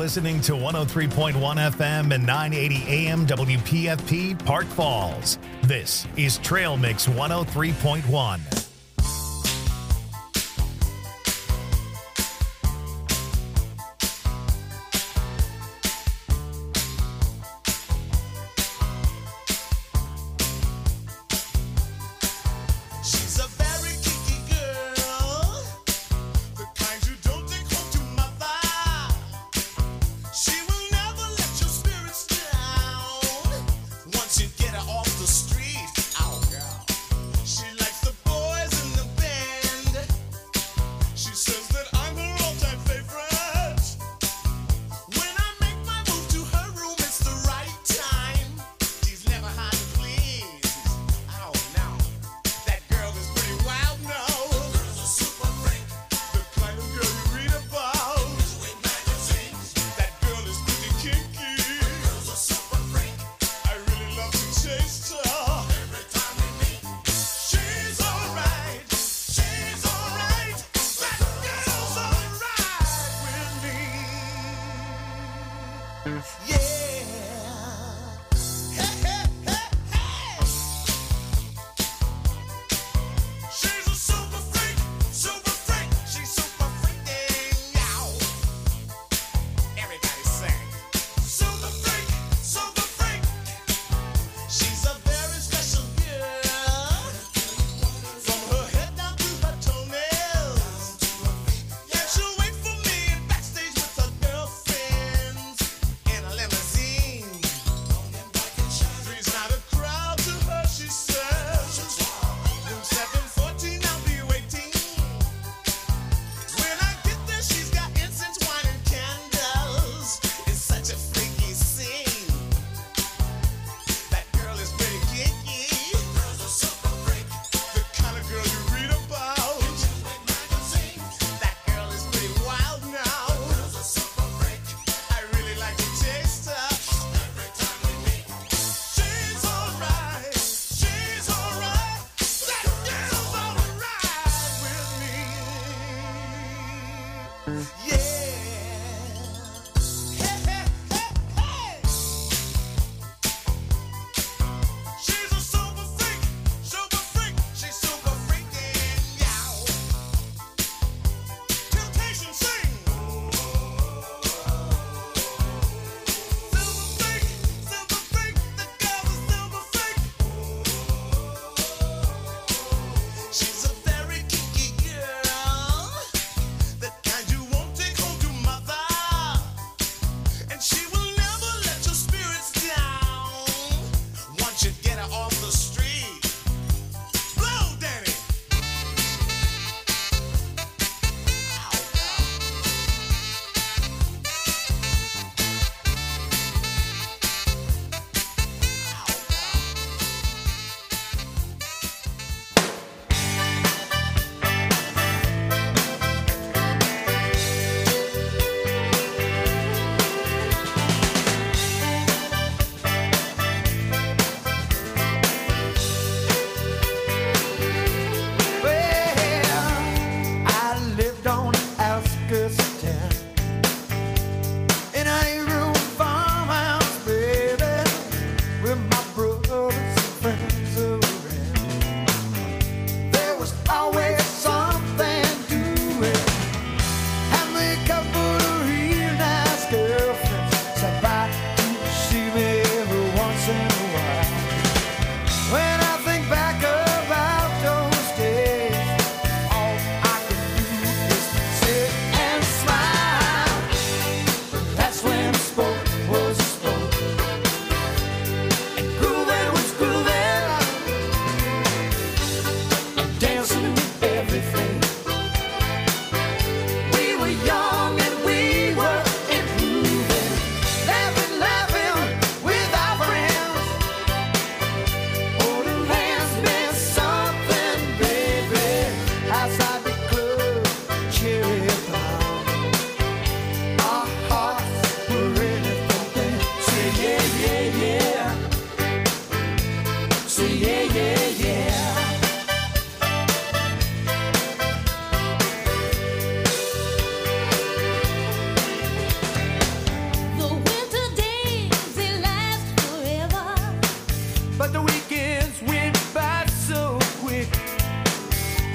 listening to 103.1 FM and 980 AM WPFP Park Falls. This is Trail Mix 103.1. Once you get her off the street, oh girl, she likes the boy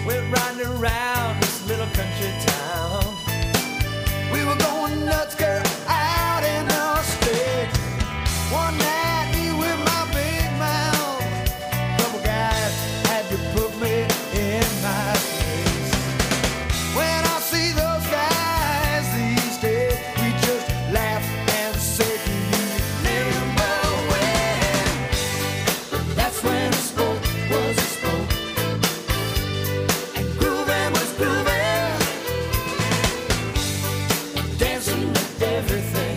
Went riding around this little country town. We were going nuts, girl, out in the state. One night, me with my big mouth. Couple guys had to put me in my place. When I see those guys these days, we just laugh and say, do you remember when? That's when a spoke was a spoke. And grooving was grooving. Dancing with everything.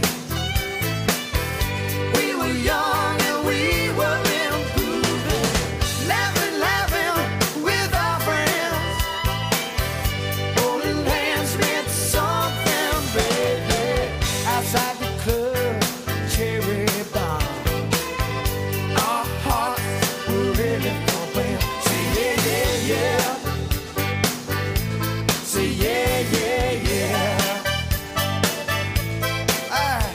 We were young and we were improving. Laughing, laughing with our friends. Holding hands meant something, baby. Outside the club, cherry bomb. Our hearts were really pumping. Say yeah, yeah, yeah. Say yeah, yeah, yeah. Aye.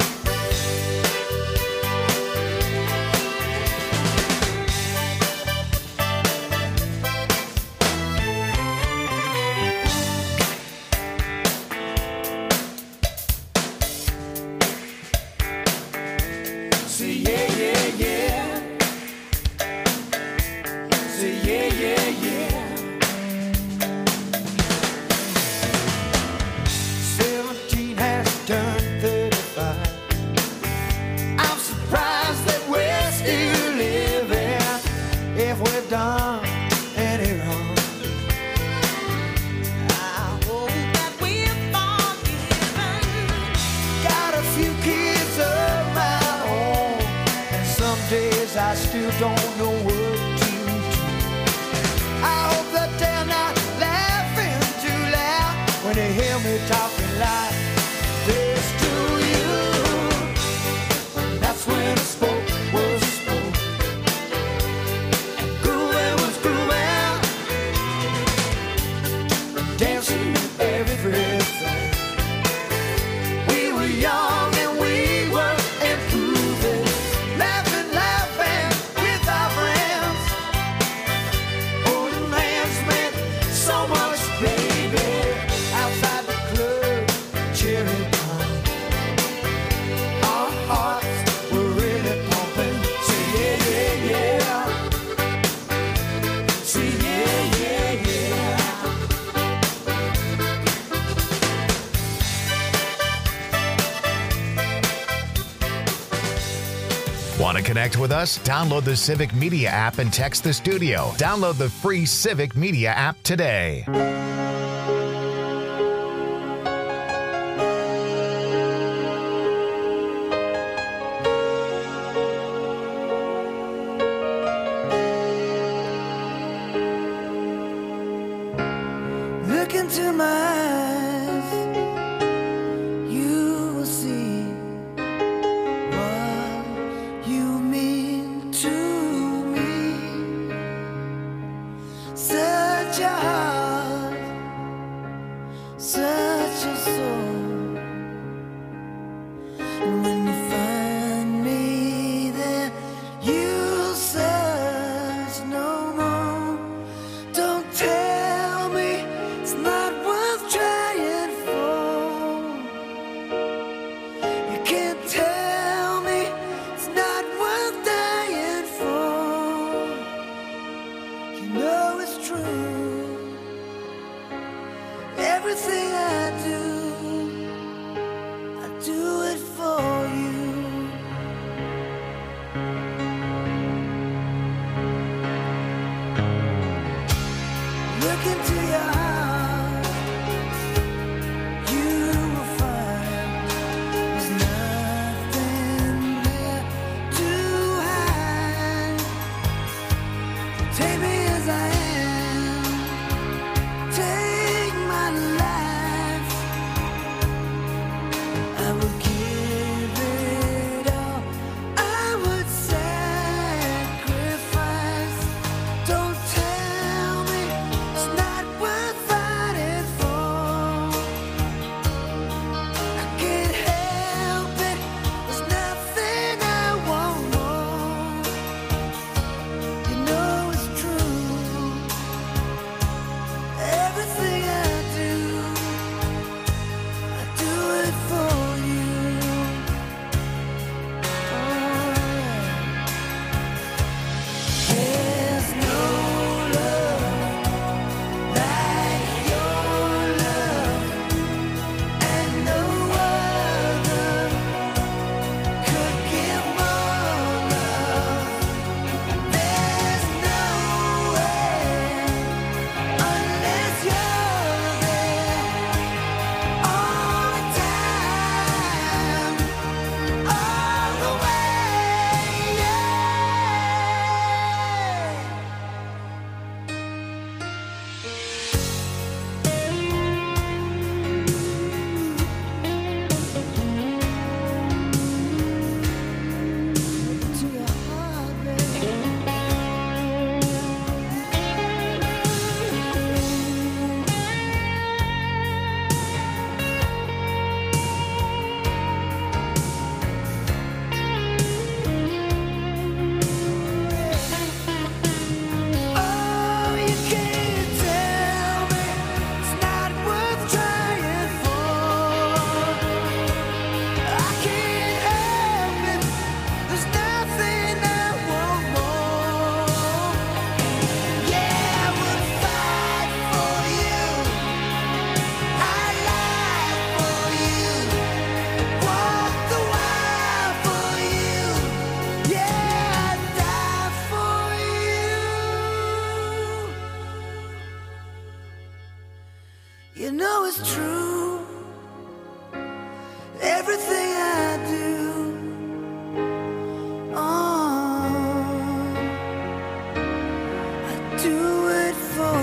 Say yeah, yeah, yeah. Say yeah, yeah, yeah. 17 has turned 35. I'm surprised that we're still living. If we've done any wrong, I hope that we're forgiven. Got a few kids of my own, and some days I still don't know what to do. I hope that they're not laughing too loud when they hear me talking like this to you. That's when a spoke was a spoke. And grooving was grooving. Dancing with everything. We were young and we were improving. Laughing, laughing with our friends. Holding hands meant so much, baby. Outside the club, cherry bomb. Our hearts were really pumping. Say yeah, yeah, yeah. Say yeah, yeah, yeah. Want to connect with us? Download the Civic Media app and text the studio. Download the free Civic Media app today. Look into my eyes, you will see what you mean to me. Such a heart, such a soul. And when you find me there, you'll search no more. Don't tell me it's not worth trying for. You can't tell me it's not worth dying for. You know it's true. Everything I do it for you. Look into your heart, you will find there's nothing there to hide. Take me as I am, take my life. I would give it all, I would sacrifice. Don't tell me it's not worth fighting. You know it's true. Everything I do, I do it for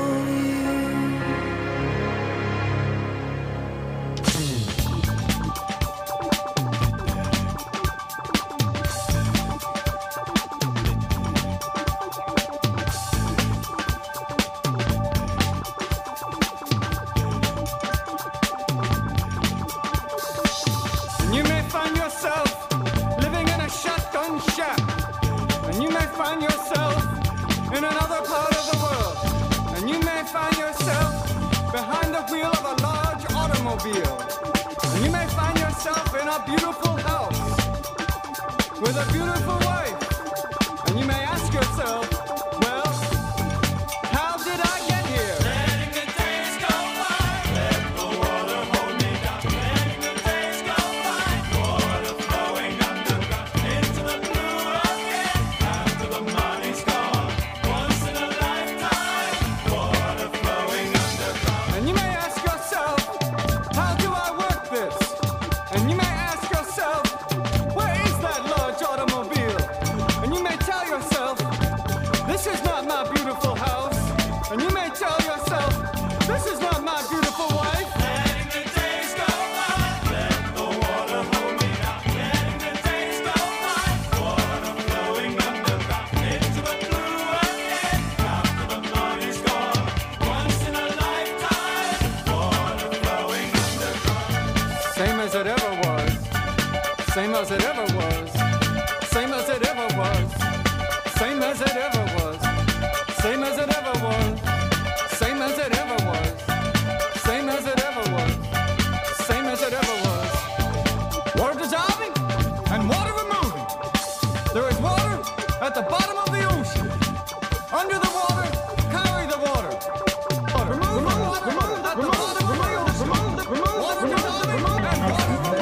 find yourself in another part of the world, and you may find yourself behind the wheel of a large automobile, and you may find yourself in a beautiful house with a beautiful wife, and you may ask yourself, well, how did I get here? Letting the days go by, let the water hold me down. Letting the days go by, water flowing underground into the blue again. After the money's gone, once in a lifetime, water flowing underground. And you may ask yourself, how do I work this? And you may ask yourself, where is that large automobile? And you may tell yourself, this is not my beautiful house. And you may tell yourself, this is not my beautiful wife. Letting the days go by, let the water hold me down. Letting the days go by, water flowing underground into the blue again. After the money's gone, once in a lifetime, water flowing underground. Same as it ever was. Same as it ever was. Same as it ever was. Same as it ever was. Same as it ever was. Same as it ever was. Same as it ever was. Same as it ever was. Water dissolving and water removing. There is water at the bottom of the ocean. Under the water, carry the water. Remove the water at the bottom of the ocean. Water dissolving and water removing.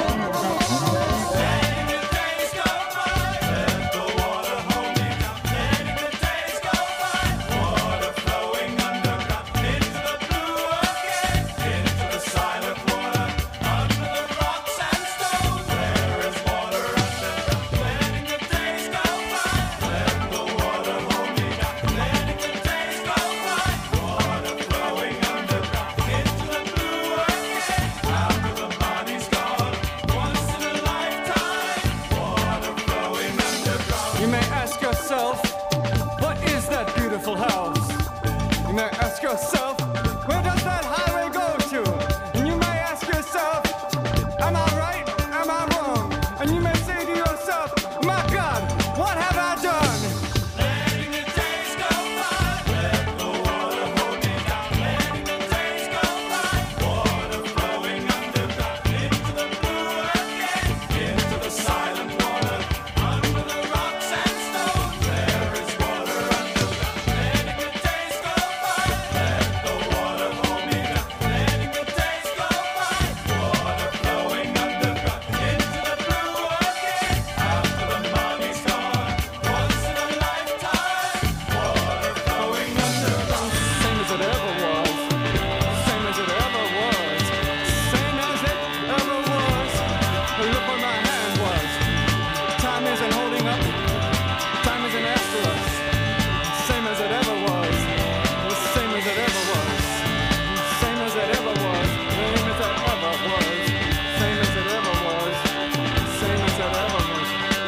Letting the days go by, let the water hold me down. Letting the days go by, water flowing underground into the blue again, into the silent water, under the rocks and stones. There is water underground. Letting the days go by, let the water hold me down. Letting the days go by, water flowing underground into the blue again. After the money's gone, once in a lifetime, water flowing underground. You may ask yourself, what is that beautiful house? You may ask yourself, where does that highway go to? And you may ask yourself, am I right? Am I wrong? And you may say to yourself, my God, what have I done? Letting the days go by, let the water hold me down. Letting the days go by, water flowing underground into the blue again, into the silent water, under the rocks and stones. There is water underground. Letting the days go by, let the water hold me down. Letting the days go by, water flowing underground into the blue again. After the money's gone, once in a lifetime, water flowing underground. Same as it ever was. Same as it ever was. Same as it ever was. Hey, look where my hand was. Time isn't holding up. Time isn't after us. Same as it ever was. Same as it ever was. Same as it ever was. Same as it ever was. Same as it ever was. Same as it ever was.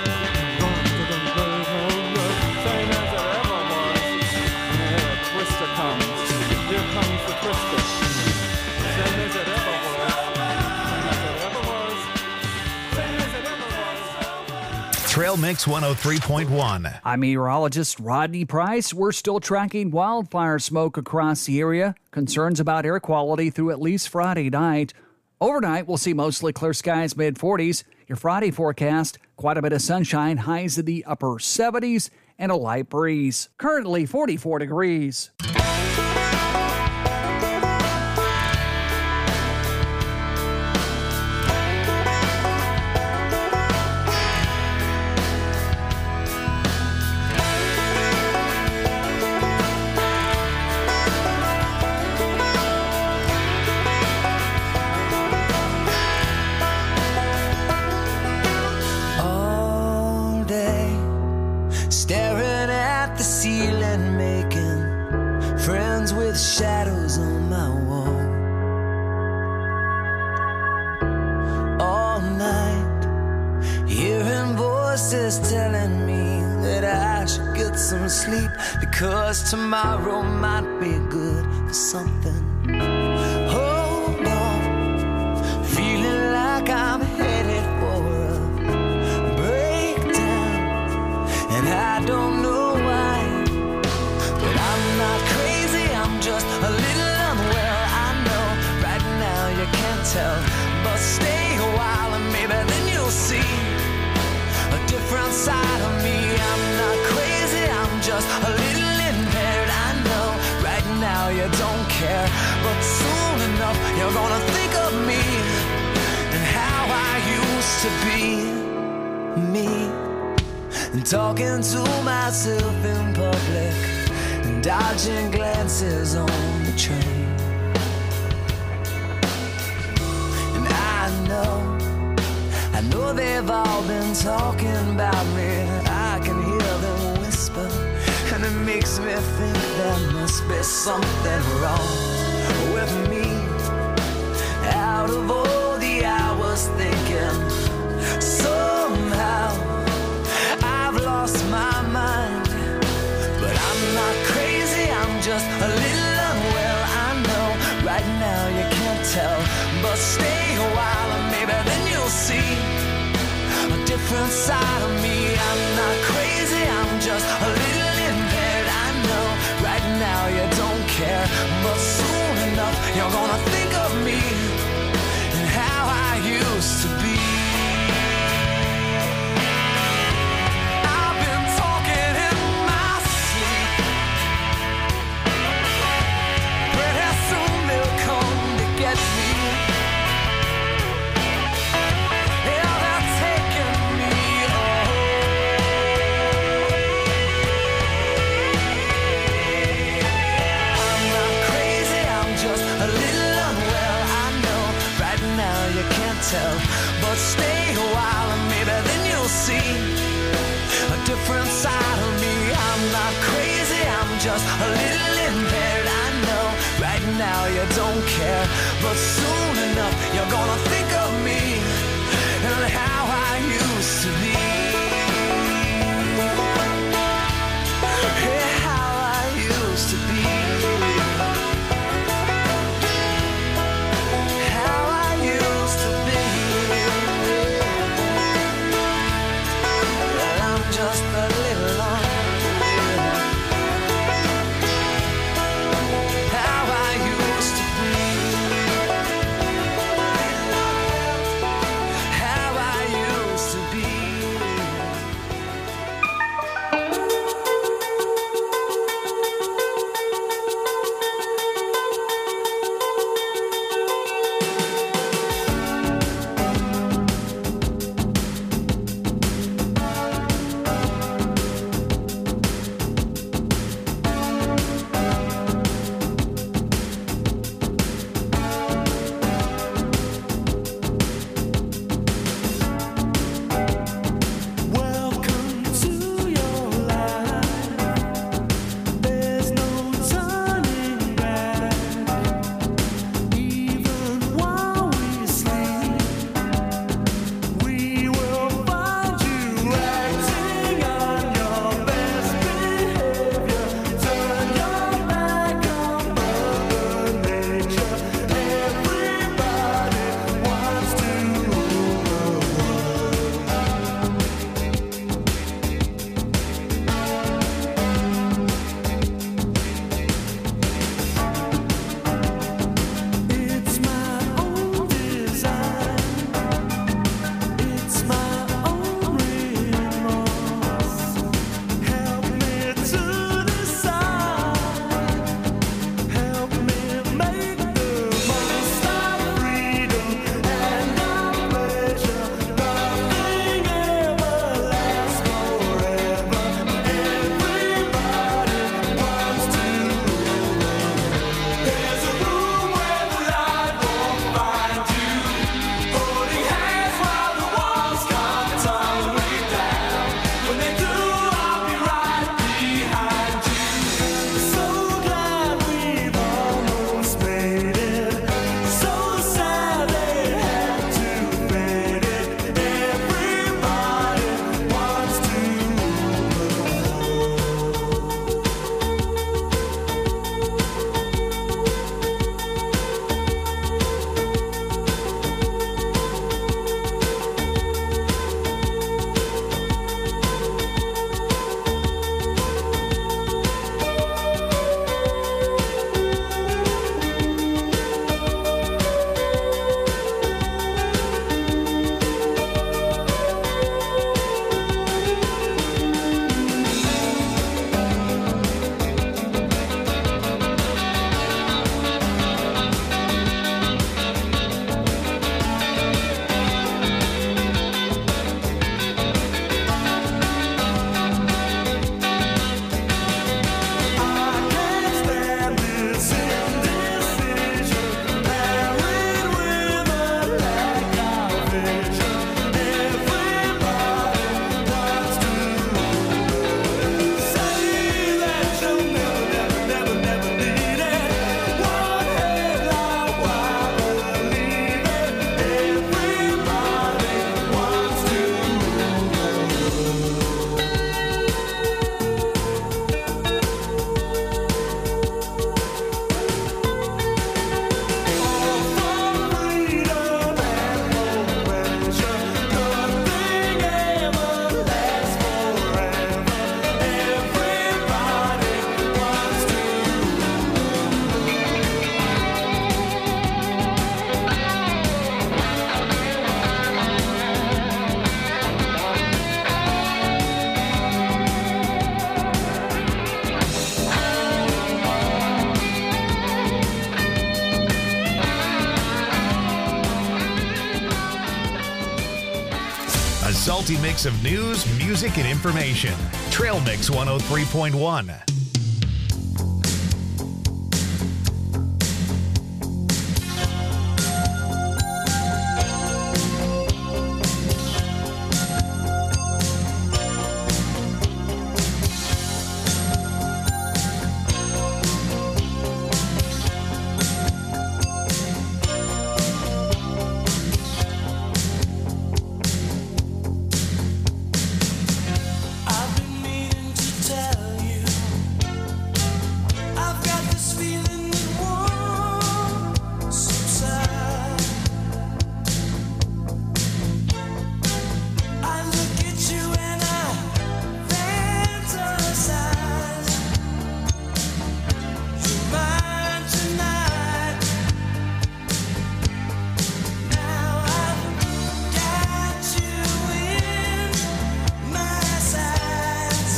Same as it ever was. And here a twister comes. Here comes the twister. Same as it ever was. Same as it ever was. Same as it ever was. Trail Mix 103.1. I'm meteorologist Rodney Price. We're still tracking wildfire smoke across the area. Concerns about air quality through at least Friday night. Overnight, we'll see mostly clear skies, mid-40s. Your Friday forecast, quite a bit of sunshine, highs in the upper 70s, and a light breeze. Currently 44 degrees. voice is telling me that I should get some sleep, because tomorrow might be good for something. Hold on, feeling like I'm headed for a breakdown, and I don't know why, but I'm not crazy, I'm just a little unwell. I know right now you can't tell, but stay a while and maybe then you'll see a different side of me. I'm not crazy, I'm just a little impaired. I know right now you don't care, but soon enough you're gonna think of me and how I used to be me, and talking to myself in public and dodging glances on the train. And I know they've all been talking about me. I can hear them whisper, and it makes me think there must be something wrong with me. Out of all the hours thinking, somehow I've lost my mind. But I'm not crazy, I'm just a little unwell. I know right now you can't tell, but stay a while and maybe then you'll see a different side of me. I'm not crazy, I'm just a little impaired. I know right now you don't care, but soon enough you're gonna think of me and how I used to be. I've been talking in my sleep. Pretty soon they'll come to get me. Yeah, they're taking me I'm not crazy, I'm just a little unwell. I know right now you can't tell, but stay a while and maybe then you'll see a different side of me. I'm not crazy, I'm just a little impaired. I know right now you don't care, but soon enough you're gonna think of me and how I used to be. Yeah, how I used to be. How I used to be. Well, I'm just a little unreal. How I used to be. How I salty mix of news, music, and information. Trail Mix 103.1. I've been meaning to tell you. I've got this feeling that won't subside. I look at you and I fantasize. You're mine tonight. Now I've got you in my sights.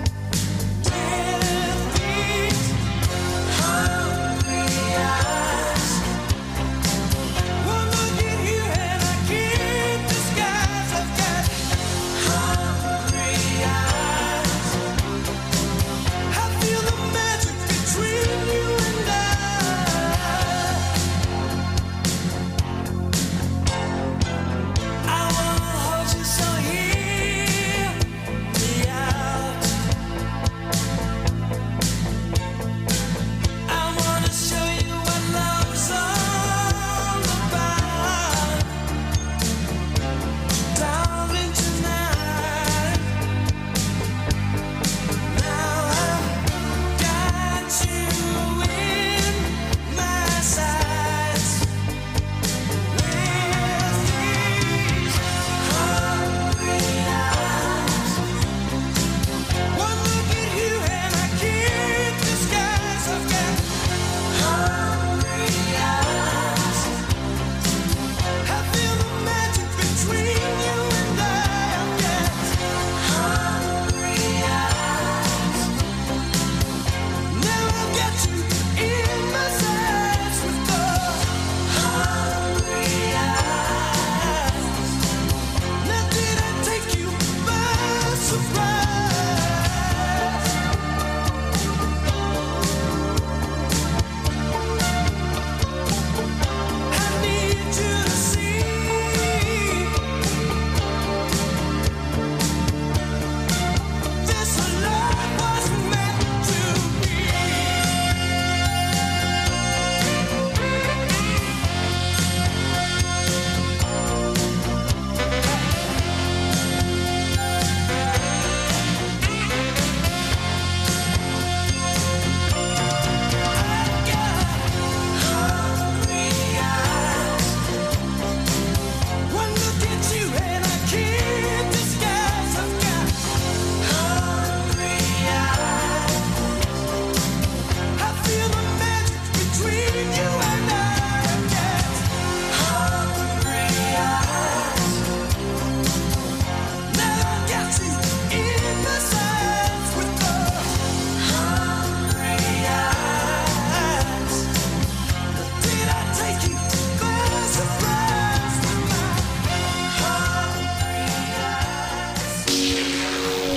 With these hungry eyes, one look at you and I can't disguise. I've got hungry eyes. I feel the magic between you and I wanna hold you, so hear me out. I wanna show you what love's all about. Darling, tonight. Now I've got you in my sights. With these hungry eyes, one look at you and I can't disguise. I've got hungry eyes. I feel the magic between you and I've got hungry eyes. Now I've got you in my sights with the hungry eyes. Now did I take you by surprise? I need you to see this love was meant to be. Hungry eyes. One look at you and I can't disguise. I've got hungry eyes. I feel the magic between you and I've got hungry eyes. Now I've got you in my sights with the hungry eyes. Did I take you by surprise with my hungry eyes?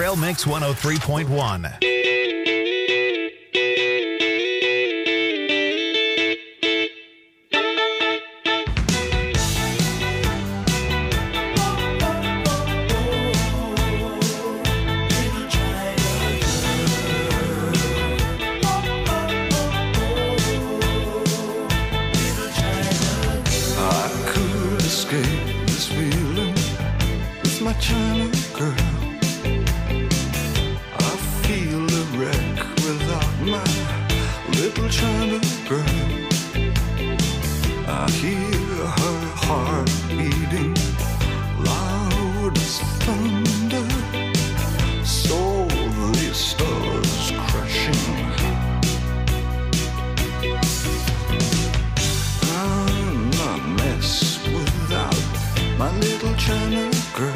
Trail Mix 103.1. China girl, I feel a wreck without my little China girl. I hear her heart beating loud as thunder, so the stars crashing. I'm a mess without my little China girl.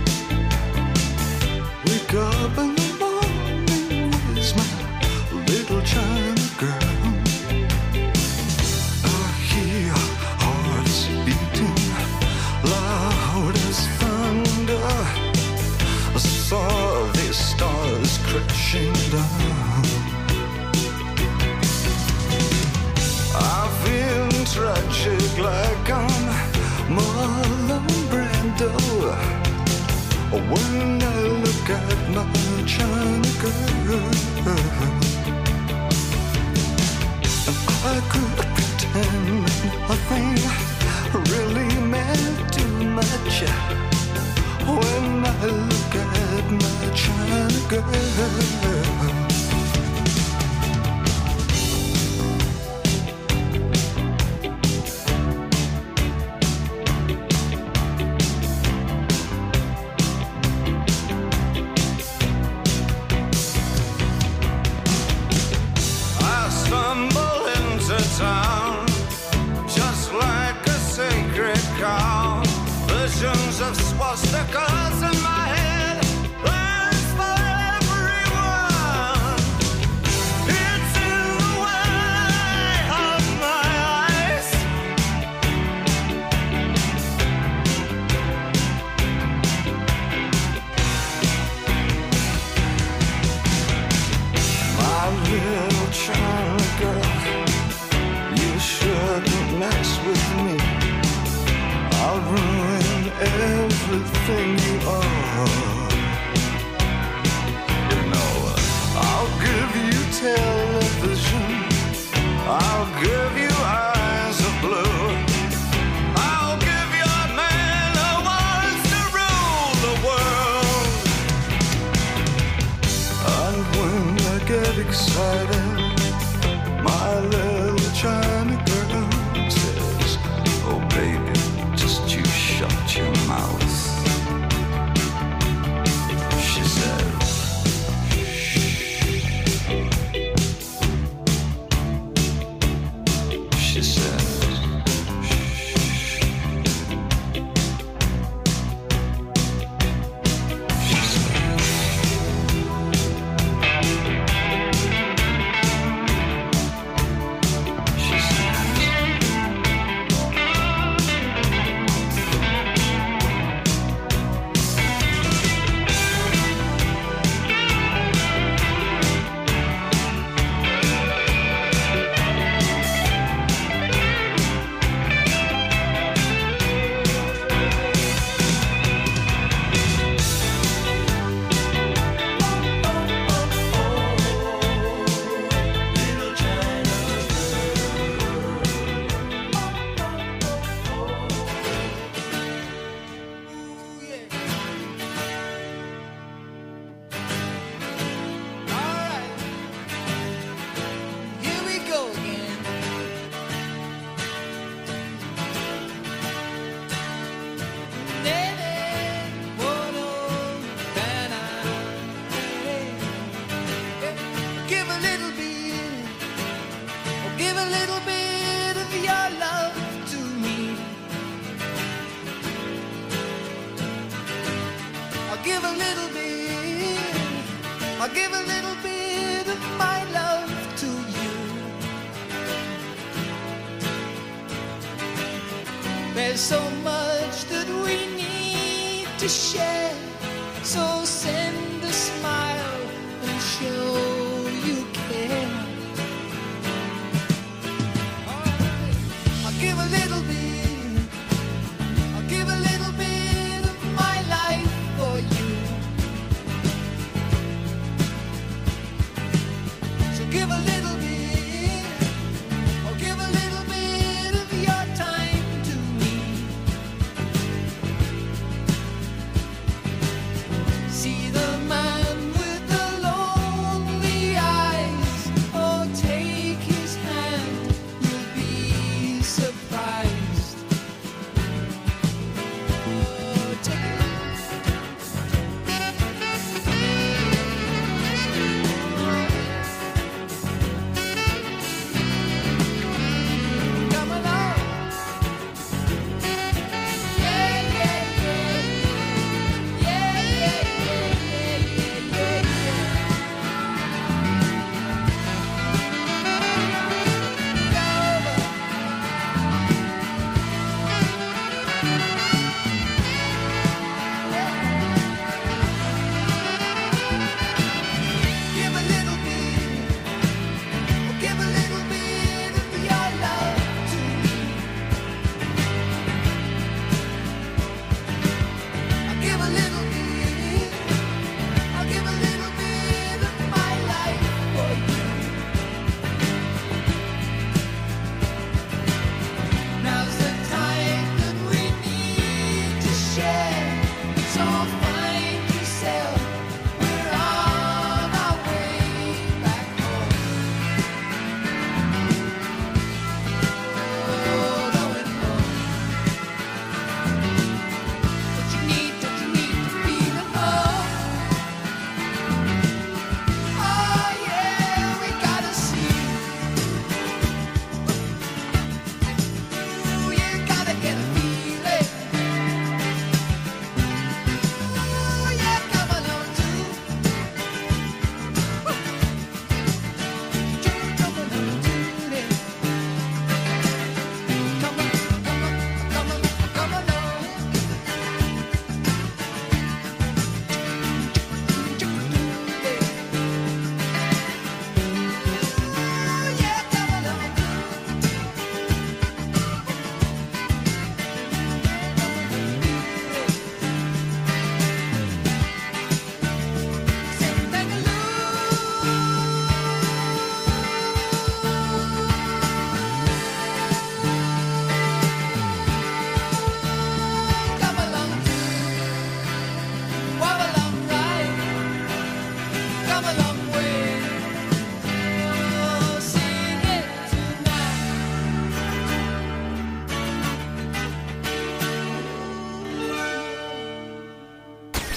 Wake up in the morning with my little China girl. I hear hearts beating loud as thunder. I saw the stars crashing down. I feel tragic like I'm Marlon Brando when I look at my China girl. I could pretend nothing really meant too much when I look at my China girl. Town, just like a sacred cow. Visions of swastikas in my head, plans for everyone. It's in the way of my eyes. My little China girl, shouldn't mess with me. I'll ruin everything you are. You know, I'll give you television, I'll give you eyes of blue, I'll give you a man who wants to rule the world. And when I get excited, my little China girl says, oh baby, just you shut your mouth. She says, shh. She says, I'll give a little bit of my love to you. There's so much that we need to share, so send a smile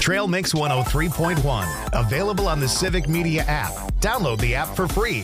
Trail Mix 103.1. Available on the Civic Media app. Download the app for free.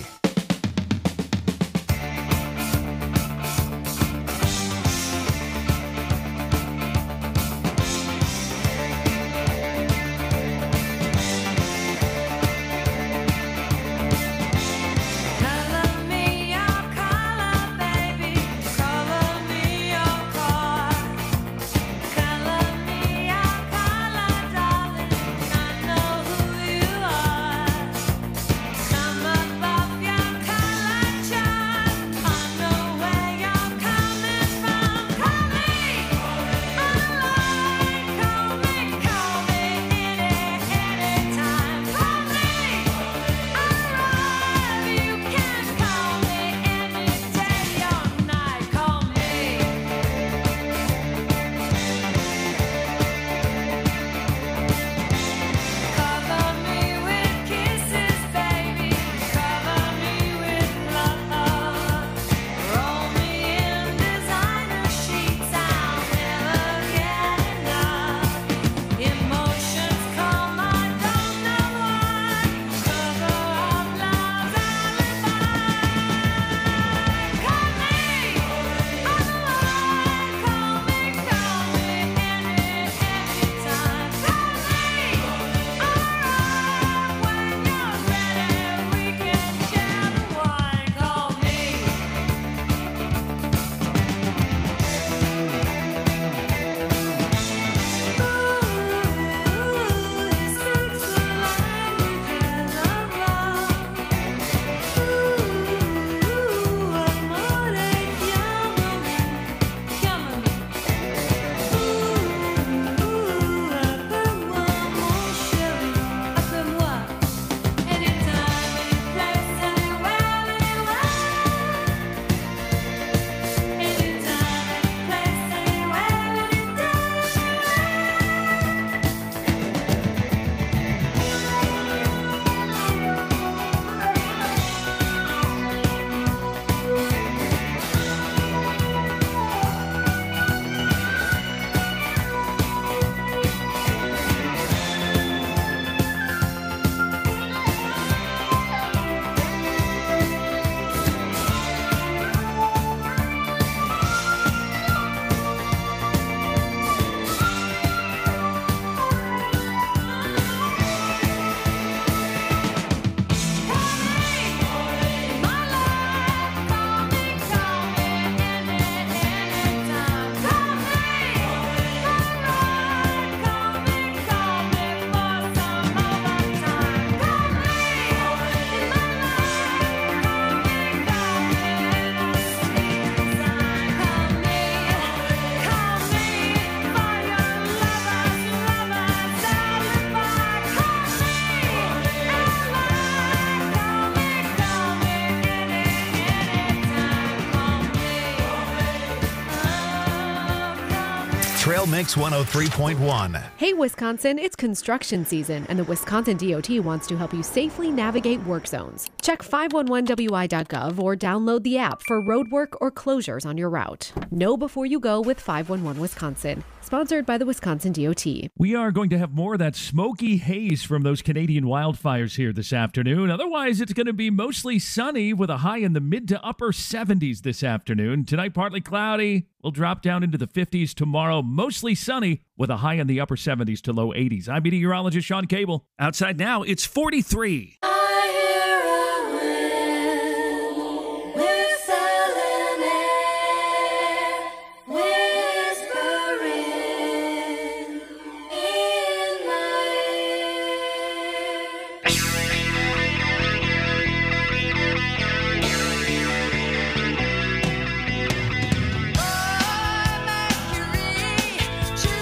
Trail Mix 103.1. Hey, Wisconsin, it's construction season, and the Wisconsin DOT wants to help you safely navigate work zones. Check 511wi.gov or download the app for roadwork or closures on your route. Know before you go with 511 Wisconsin. Sponsored by the Wisconsin DOT. We are going to have more of that smoky haze from those Canadian wildfires here this afternoon. Otherwise, it's going to be mostly sunny with a high in the mid to upper 70s this afternoon. Tonight, partly cloudy. We'll drop down into the 50s tomorrow. Mostly sunny with a high in the upper 70s to low 80s. I'm meteorologist Sean Cable. Outside now, it's 43.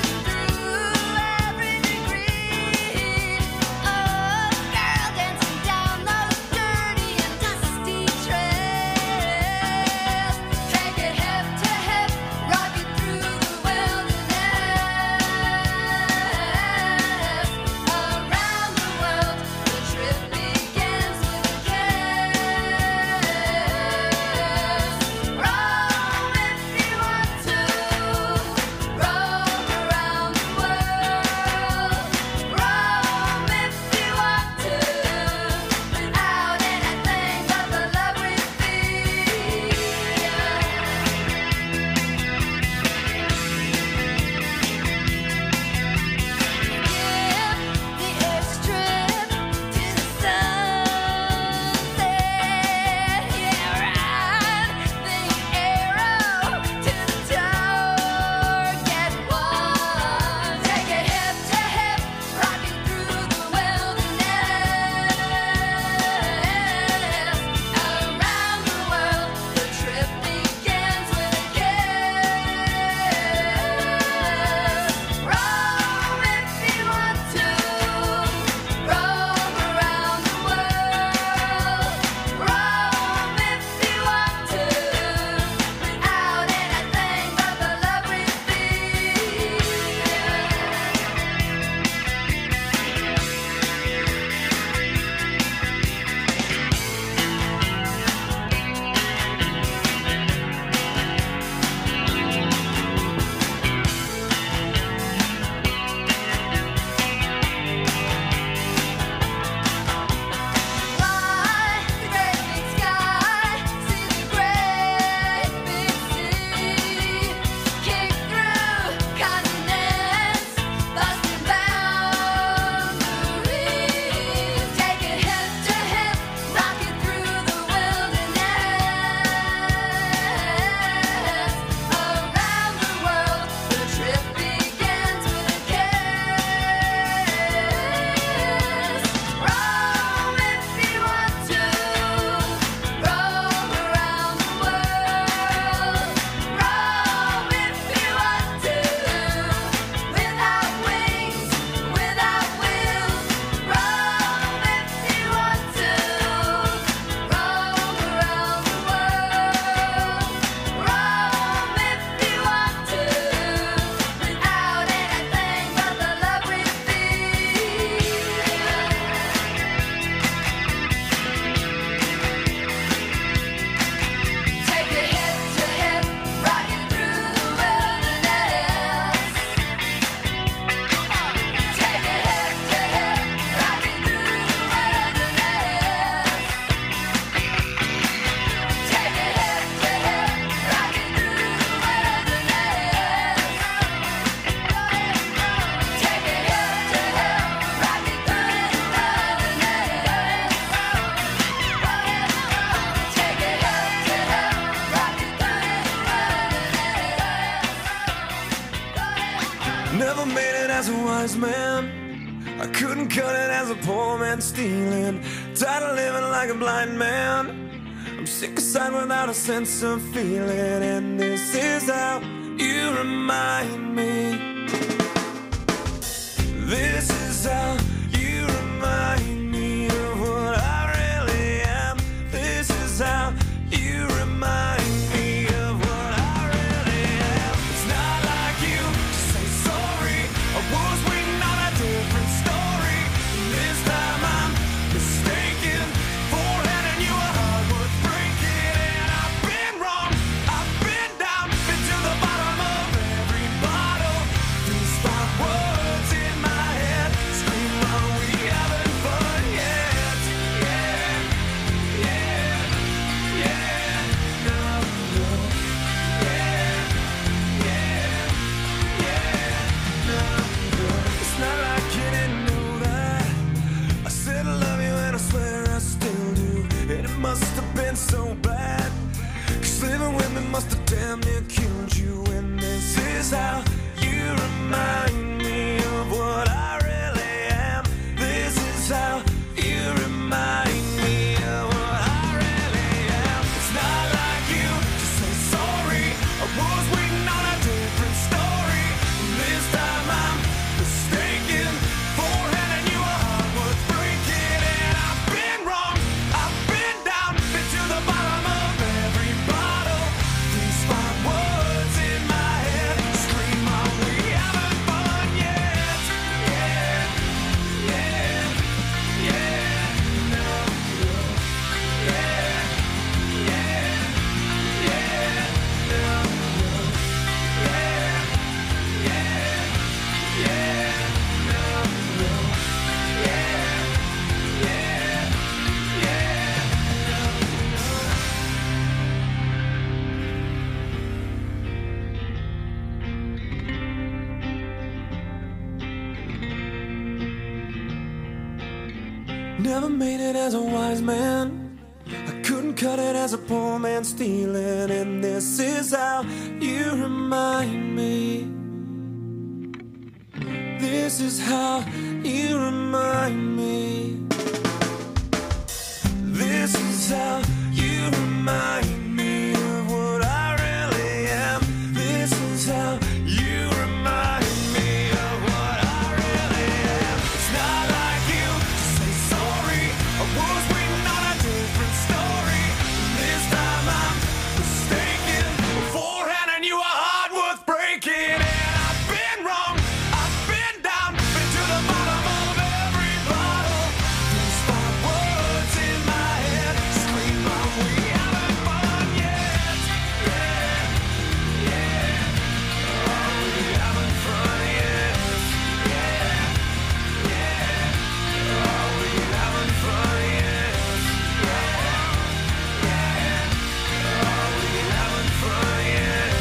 Dancing Never made it as a wise man. I couldn't cut it as a poor man stealing. Tired of living like a blind man. I'm sick aside without a sense of feeling. And this is how you remind me. This is how you remind me of what I really am. This is how you remind me of what I really am. It's not like you to say sorry. I was waiting on a different story. This time I'm mistaken for handing you a heart worth breaking. And I've been wrong, I've been down, been to the bottom of every bottle. These five words in my head scream, are we having fun yet? Yeah, yeah, yeah, no, no, yeah, yeah, yeah, no, no. It's not like you didn't know that. I said I love you and I swear I still do. And it must have been so bad, 'cause living with me must have damn near killed you. And this is how you remind me of what I really am. This is how you remind me of what I really am. It's not like you to say sorry. I was waiting on a different story. This time I'm mistaken for handing you a heart worth breaking. And I've been wrong, I've been down, been to the bottom of every bottle. These five words in my head scream, are we having fun yet? Yeah, yeah, yeah, no, no, yeah, yeah, yeah, no, no, yeah, yeah, yeah, no, no, yeah, yeah, yeah, Never made it as a wise man. I couldn't cut it as a poor man stealing. And this is how you remind me. This is how you remind me. This is how you remind me of what I really am. This is how you remind me of what I really am. It's not like you to say sorry. I was waiting on a different story. This time I'm mistaken for handing you a heart worth breaking. And I've been wrong, I've been down, been to the bottom of every bottle. These five words in my head scream, are we having fun yet? Yeah, yeah, are we having fun yet? Yeah, yeah, are we having fun yet? Yeah, yeah, are we having fun yet?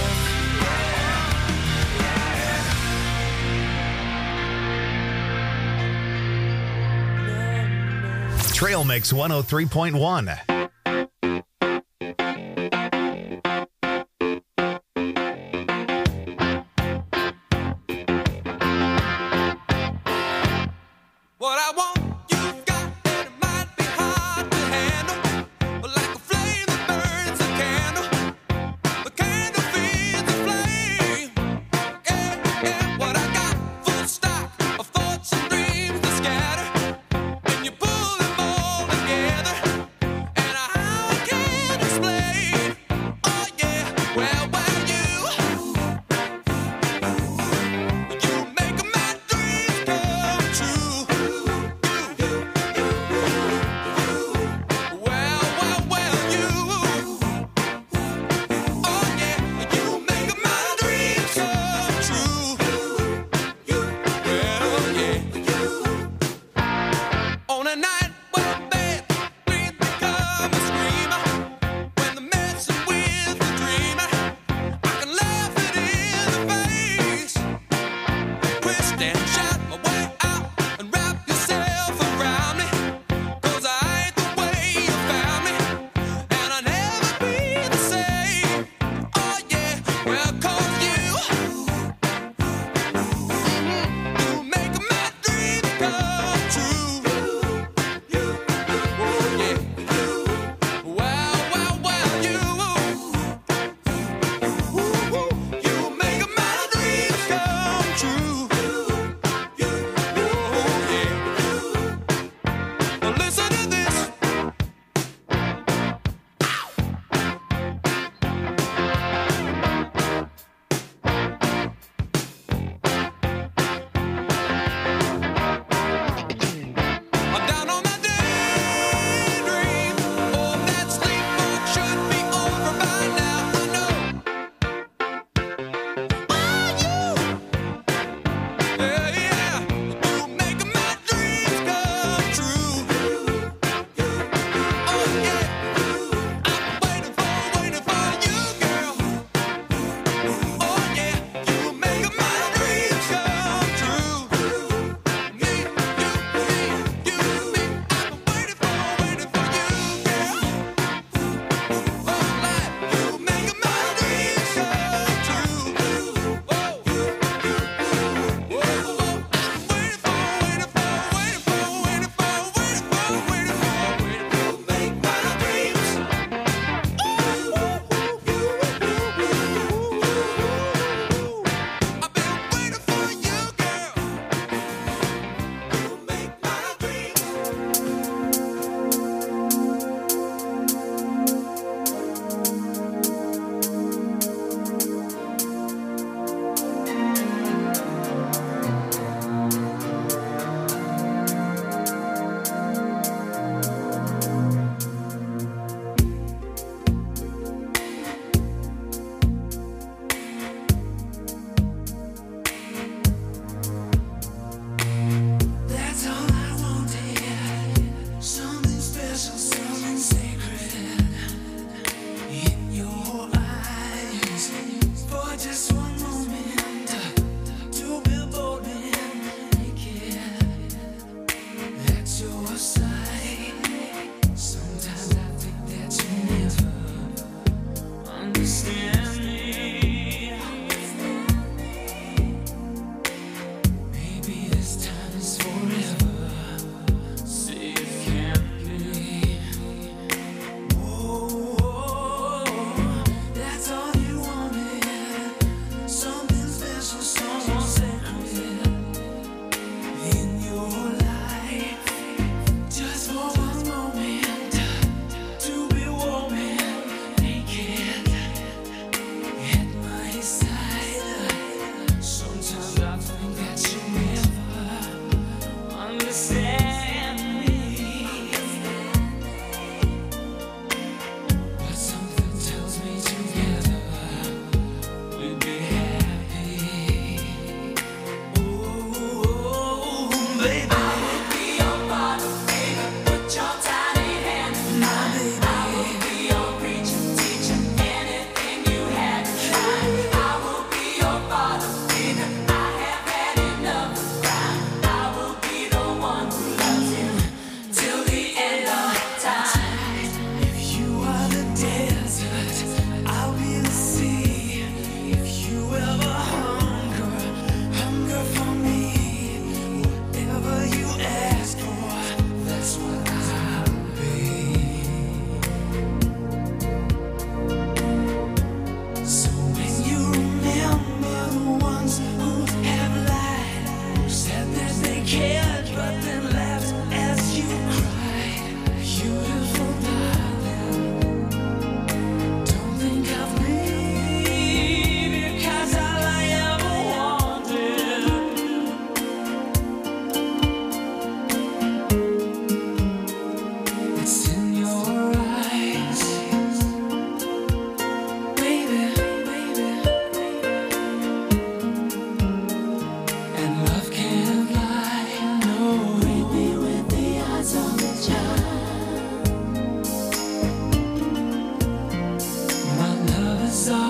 Trail Mix 103.1. What I want, you've got, and it might be hard to handle. But like a flame that burns a candle, the candle feeds the flame. Yeah, yeah, what I got, full stock of thoughts and dreams that scatter. And you pull them all together, and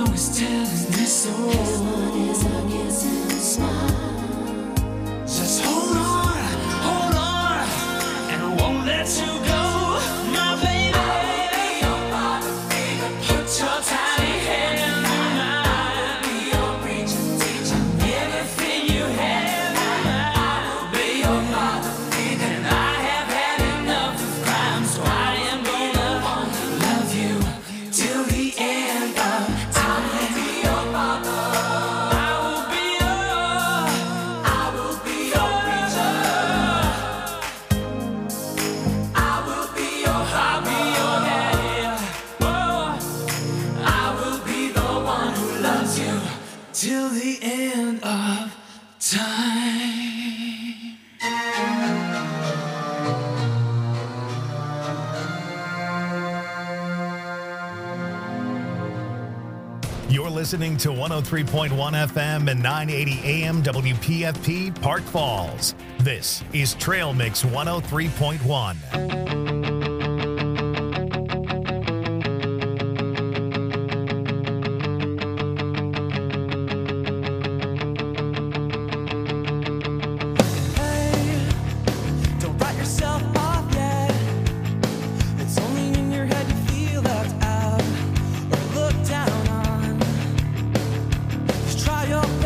always telling me so. Just hold on, and I won't let you go, my baby. Put your tiny hand in mine. Everything you have, I'll be your father. And I have had enough of crime, so I am gonna love you till the end of time. I'll be your father. I will be your preacher. I will be your daddy. Oh, I will be the one who loves you till the end of time. You're listening to 103.1 FM and 980 AM WPFP Park Falls. This is Trail Mix 103.1. Don't write yourself off yet. It's only in your head you feel left out or looked down on. Just try your